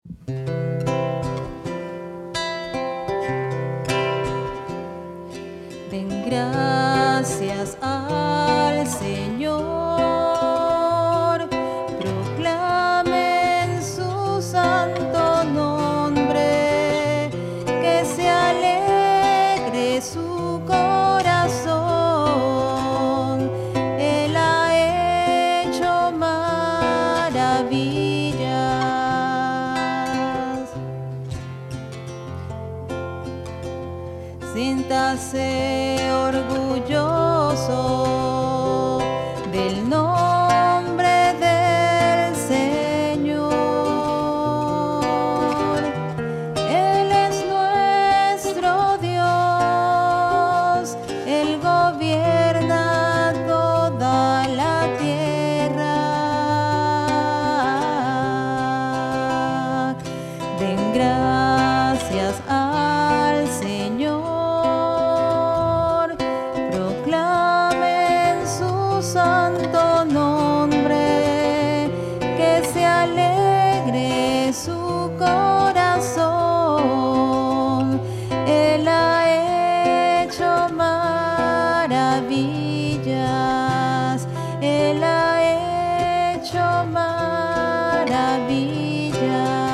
Den gracias al Señor, proclamen su santo nombre, que se alegre su corazón. Él ha hecho maravillas. Siéntase orgulloso del nombre del Señor. Él es nuestro Dios, Él gobierna toda la tierra. Den gracias al Señor. Santo nombre, que se alegre su corazón. Él ha hecho maravillas, Él ha hecho maravillas.